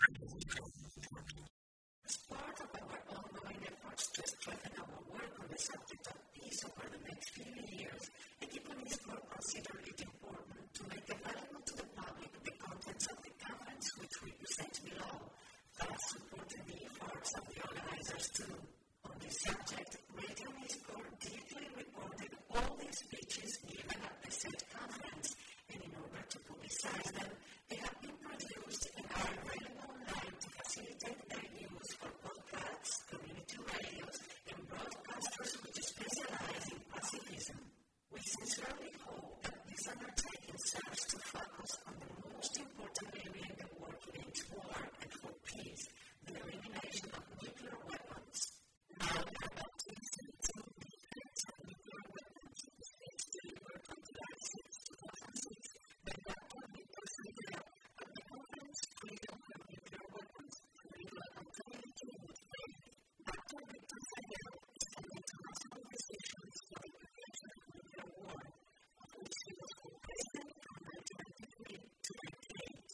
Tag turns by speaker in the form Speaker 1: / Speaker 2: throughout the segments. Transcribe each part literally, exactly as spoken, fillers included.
Speaker 1: As part of our ongoing efforts to strengthen our work on the subject of peace over the next few years, Equipo Niscor considered it important to make available to the public the contents of the conference which we present below, thus supporting the efforts of the organizers too. On this subject, Radio Niscor deeply recorded all the speeches given at the said conference, and in order to publicize them, they have been produced and are available online to facilitate their use for podcasts, community radios, and broadcasters which specialize in pacifism. We sincerely hope that this undertaking serves to focus on the most important area in the work against war and for peace, the elimination of nuclear weapons. Now, we are about to listen to the effects of nuclear weapons in the speech delivered on July sixth, two thousand six, by Doctor Victor Seidel at the conference Freedom from Nuclear Weapons, Freedom and Community with Faith. Doctor Victor Seidel is from the International Physicians for the Prevention of Nuclear War, of which he was co-president from nineteen ninety-three to ninety-eight.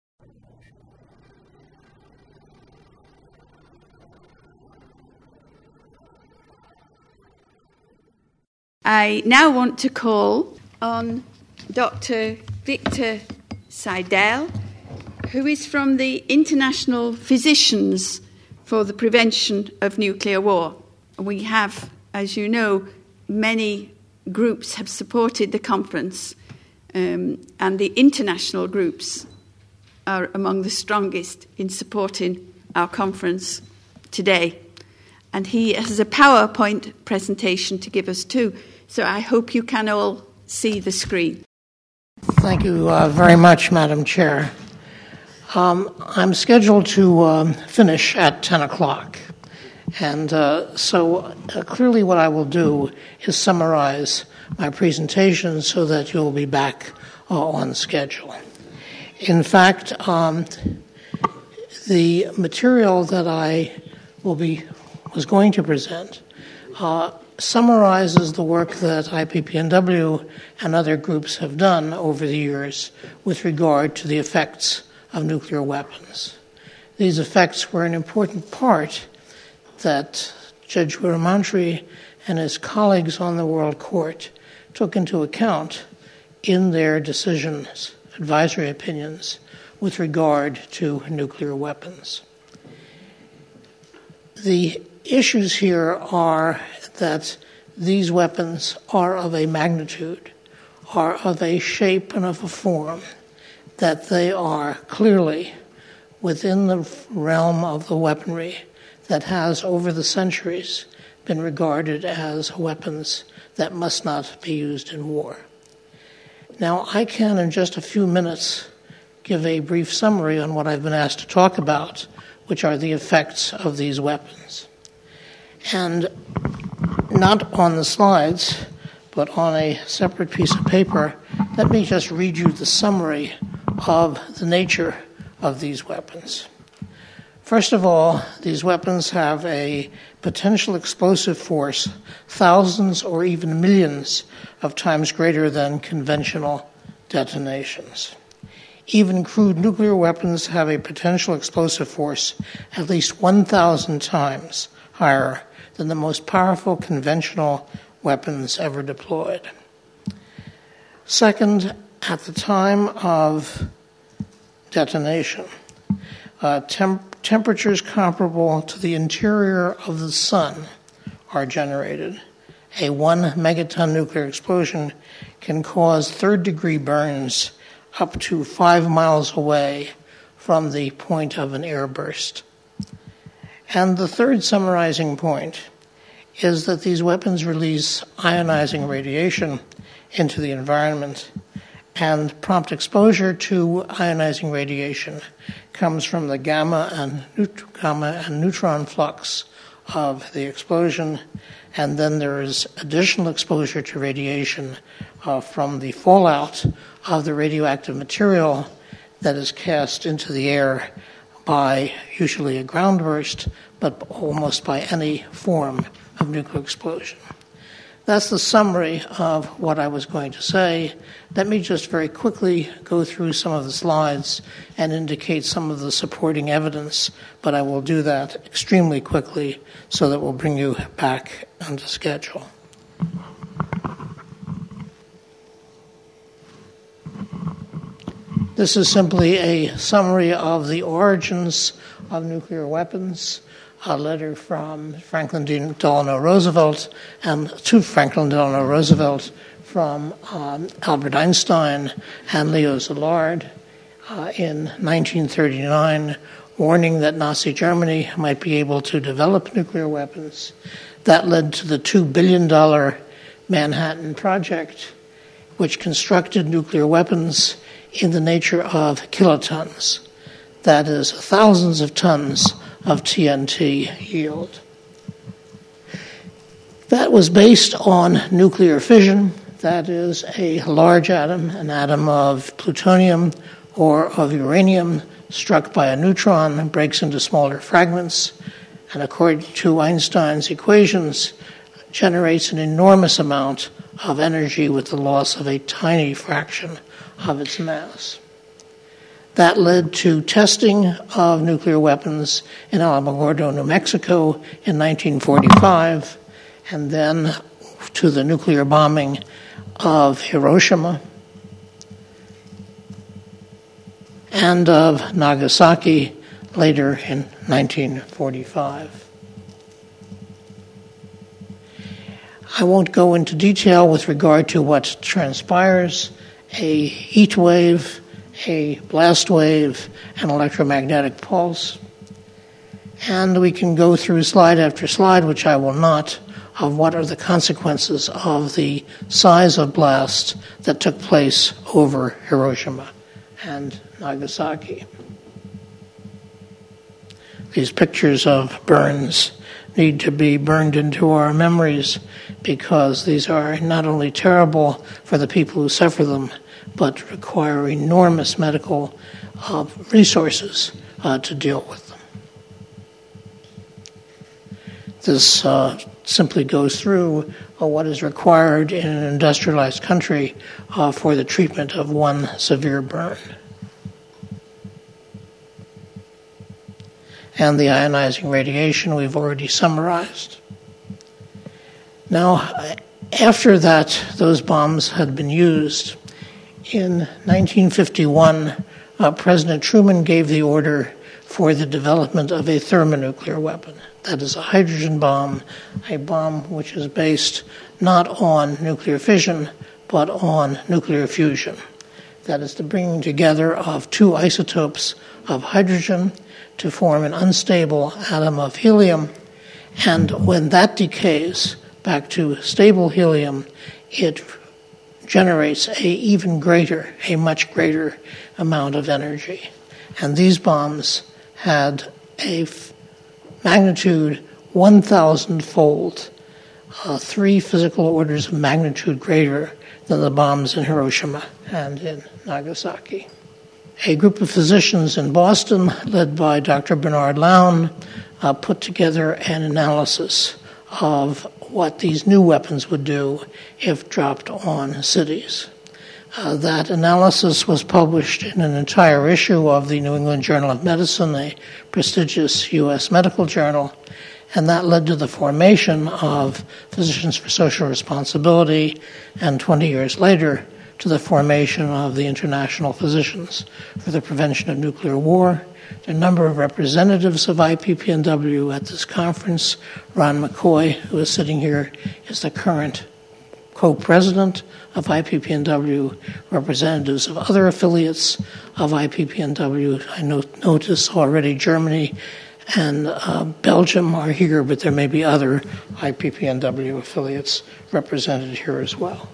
Speaker 2: I now want to call on Doctor Victor Seidel, who is from the International Physicians for the Prevention of Nuclear War. We have, as you know, many groups have supported the conference, um, and the international groups are among the strongest in supporting our conference today. And he has a PowerPoint presentation to give us too. So I hope you can all see the screen.
Speaker 3: Thank you uh, very much, Madam Chair. Um, I'm scheduled to um, finish at ten o'clock. And uh, so uh, clearly what I will do is summarize my presentation so that you'll be back uh, on schedule. In fact, um, the material that I will be was going to present uh, summarizes the work that I P P N W and other groups have done over the years with regard to the effects of nuclear weapons. These effects were an important part that Judge Weeramantry and his colleagues on the World Court took into account in their decisions, advisory opinions, with regard to nuclear weapons. The issues here are that these weapons are of a magnitude, are of a shape and of a form, that they are clearly within the realm of the weaponry that has over the centuries been regarded as weapons that must not be used in war. Now, I can, in just a few minutes, give a brief summary on what I've been asked to talk about, which are the effects of these weapons. And not on the slides, but on a separate piece of paper, let me just read you the summary of the nature of these weapons. First of all, these weapons have a potential explosive force thousands or even millions of times greater than conventional detonations. Even crude nuclear weapons have a potential explosive force at least one thousand times higher than the most powerful conventional weapons ever deployed. Second, at the time of detonation, uh, temp- temperatures comparable to the interior of the sun are generated. A one megaton nuclear explosion can cause third-degree burns up to five miles away from the point of an airburst. And the third summarizing point is that these weapons release ionizing radiation into the environment, and prompt exposure to ionizing radiation comes from the gamma and, neut- gamma and neutron flux of the explosion, and then there is additional exposure to radiation uh, from the fallout of the radioactive material that is cast into the air by usually a ground burst, but almost by any form of nuclear explosion. That's the summary of what I was going to say. Let me just very quickly go through some of the slides and indicate some of the supporting evidence, but I will do that extremely quickly so that we'll bring you back onto schedule. This is simply a summary of the origins of nuclear weapons. A letter from Franklin Delano Roosevelt and to Franklin Delano Roosevelt from um, Albert Einstein and Leo Szilard uh, in nineteen thirty-nine, warning that Nazi Germany might be able to develop nuclear weapons. That led to the two billion dollars Manhattan Project, which constructed nuclear weapons in the nature of kilotons. That is, thousands of tons of T N T yield. That was based on nuclear fission. That is, a large atom, an atom of plutonium or of uranium, struck by a neutron, breaks into smaller fragments, and according to Einstein's equations, generates an enormous amount of energy with the loss of a tiny fraction of its mass. That led to testing of nuclear weapons in Alamogordo, New Mexico in nineteen forty-five, and then to the nuclear bombing of Hiroshima and of Nagasaki later in nineteen forty-five. I won't go into detail with regard to what transpires. A heat wave, a blast wave, an electromagnetic pulse. And we can go through slide after slide, which I will not, of what are the consequences of the size of blast that took place over Hiroshima and Nagasaki. These pictures of burns need to be burned into our memories because these are not only terrible for the people who suffer them, but require enormous medical uh, resources uh, to deal with them. This uh, simply goes through uh, what is required in an industrialized country uh, for the treatment of one severe burn. And the ionizing radiation we've already summarized. Now, after that, those bombs had been used. In nineteen fifty-one, uh, President Truman gave the order for the development of a thermonuclear weapon. That is a hydrogen bomb, a bomb which is based not on nuclear fission, but on nuclear fusion. That is the bringing together of two isotopes of hydrogen to form an unstable atom of helium, and when that decays back to stable helium, it generates a even greater, a much greater amount of energy. And these bombs had a f- magnitude one thousand fold, uh, three physical orders of magnitude greater than the bombs in Hiroshima and in Nagasaki. A group of physicians in Boston, led by Doctor Bernard Lown, uh, put together an analysis of what these new weapons would do if dropped on cities. Uh, that analysis was published in an entire issue of the New England Journal of Medicine, a prestigious U S medical journal, and that led to the formation of Physicians for Social Responsibility, and twenty years later, to the formation of the International Physicians for the Prevention of Nuclear War. There are a number of representatives of I P P N W at this conference. Ron McCoy, who is sitting here, is the current co-president of I P P N W. Representatives of other affiliates of I P P N W. I notice already Germany and uh, Belgium are here, but there may be other I P P N W affiliates represented here as well.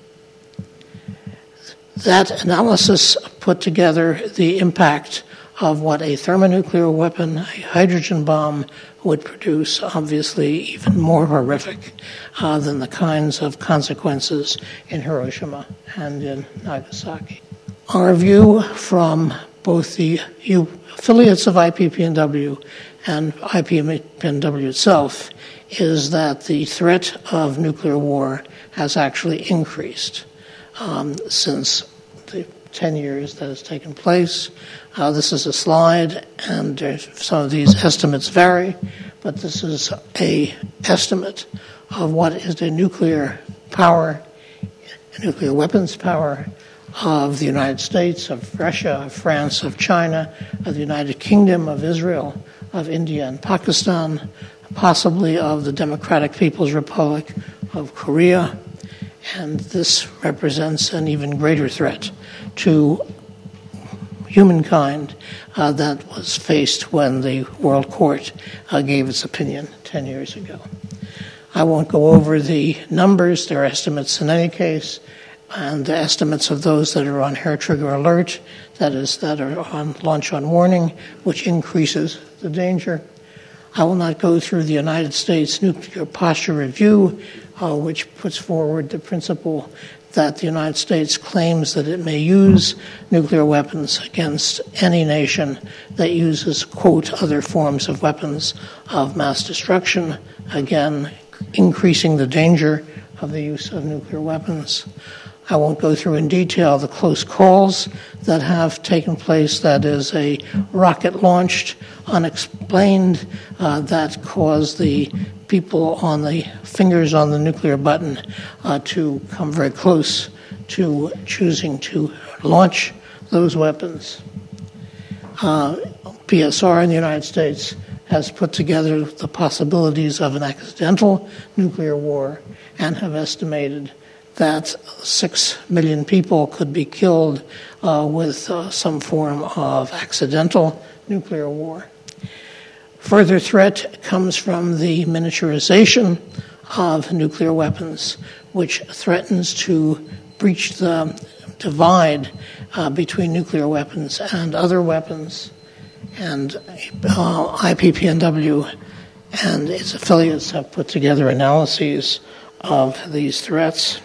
Speaker 3: That analysis put together the impact of what a thermonuclear weapon, a hydrogen bomb, would produce, obviously even more horrific uh, than the kinds of consequences in Hiroshima and in Nagasaki. Our view from both the U- affiliates of I P P N W and I P P N W itself is that the threat of nuclear war has actually increased um, since the ten years that has taken place. Uh, this is a slide, and uh, some of these estimates vary, but this is a estimate of what is the nuclear power, nuclear weapons power of the United States, of Russia, of France, of China, of the United Kingdom, of Israel, of India and Pakistan, possibly of the Democratic People's Republic of Korea. And this represents an even greater threat to humankind uh, that was faced when the World Court uh, gave its opinion ten years ago. I won't go over the numbers. They're estimates in any case, and the estimates of those that are on hair trigger alert, that is, that are on launch on warning, which increases the danger. I will not go through the United States Nuclear Posture Review, uh, which puts forward the principle that the United States claims that it may use nuclear weapons against any nation that uses, quote, other forms of weapons of mass destruction, again, increasing the danger of the use of nuclear weapons. I won't go through in detail the close calls that have taken place. That is a rocket launched, unexplained, uh, that caused the people on the fingers on the nuclear button uh, to come very close to choosing to launch those weapons. Uh, P S R in the United States has put together the possibilities of an accidental nuclear war and have estimated that six million people could be killed uh, with uh, some form of accidental nuclear war. Further threat comes from the miniaturization of nuclear weapons, which threatens to breach the divide uh, between nuclear weapons and other weapons. And uh, I P P N W and its affiliates have put together analyses of these threats.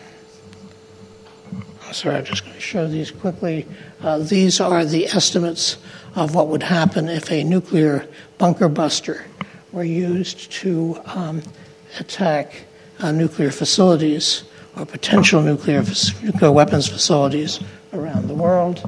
Speaker 3: Sorry, I'm just going to show these quickly. Uh, these are the estimates of what would happen if a nuclear bunker buster were used to um, attack uh, nuclear facilities or potential nuclear, nuclear weapons facilities around the world.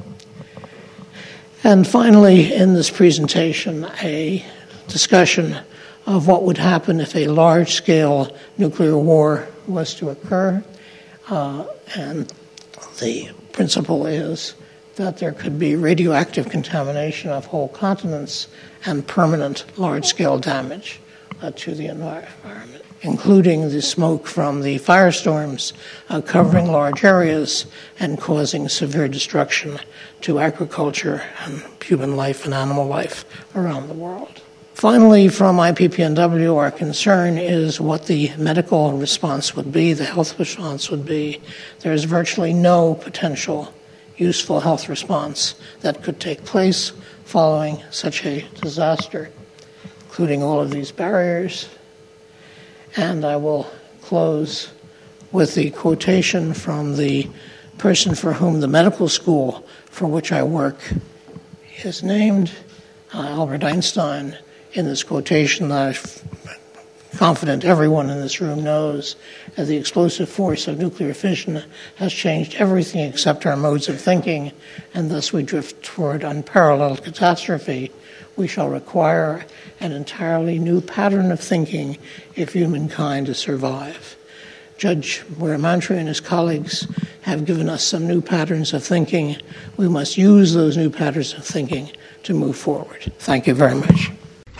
Speaker 3: And finally, in this presentation, a discussion of what would happen if a large-scale nuclear war was to occur. Uh, and the principle is that there could be radioactive contamination of whole continents and permanent large-scale damage uh, to the environment, including the smoke from the firestorms uh, covering large areas and causing severe destruction to agriculture and human life and animal life around the world. Finally, from I P P N W, our concern is what the medical response would be, the health response would be. There is virtually no potential useful health response that could take place following such a disaster, including all of these barriers. And I will close with the quotation from the person for whom the medical school for which I work is named, uh, Albert Einstein, in this quotation that I'm confident everyone in this room knows, that the explosive force of nuclear fission has changed everything except our modes of thinking, and thus we drift toward unparalleled catastrophe. We shall require an entirely new pattern of thinking if humankind is to survive. Judge Weramantry and his colleagues have given us some new patterns of thinking. We must use those new patterns of thinking to move forward. Thank you very much.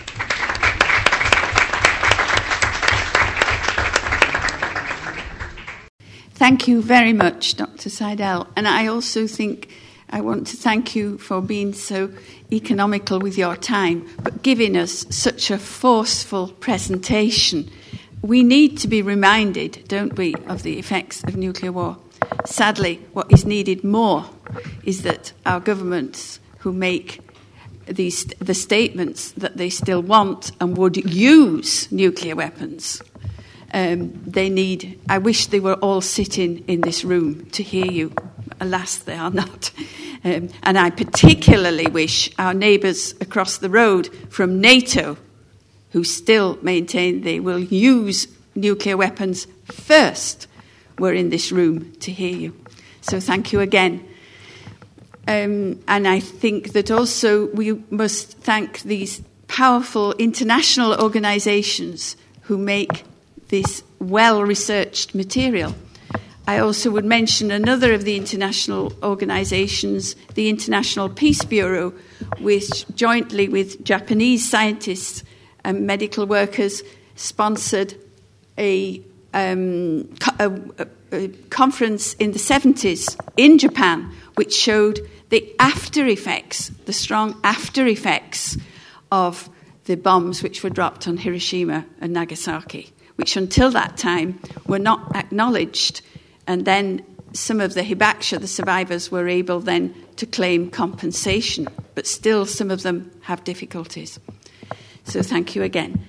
Speaker 2: Thank you very much, Doctor Seidel. And I also think I want to thank you for being so economical with your time, but giving us such a forceful presentation. We need to be reminded, don't we, of the effects of nuclear war. Sadly, what is needed more is that our governments who make these, the statements that they still want and would use nuclear weapons, Um, they need, I wish they were all sitting in this room to hear you. Alas, they are not. Um, and I particularly wish our neighbours across the road from NATO, who still maintain they will use nuclear weapons first, were in this room to hear you. So thank you again. Um, and I think that also we must thank these powerful international organisations who make this well-researched material. I also would mention another of the international organisations, the International Peace Bureau, which jointly with Japanese scientists and medical workers sponsored a, um, a, a conference in the seventies in Japan, which showed the after effects, the strong after effects of the bombs which were dropped on Hiroshima and Nagasaki, which until that time were not acknowledged. And then some of the Hibakusha, the survivors, were able then to claim compensation, but still some of them have difficulties. So thank you again.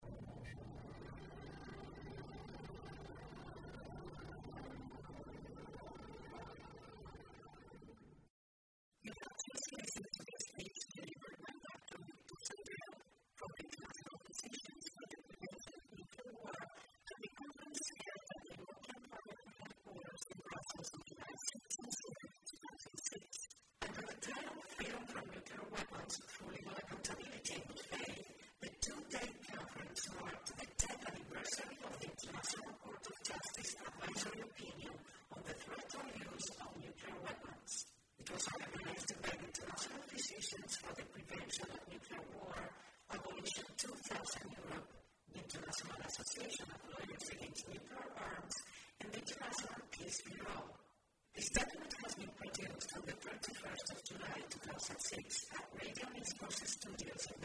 Speaker 1: This document has been produced on the thirty-first of July two thousand six at Radio Means Forces Studios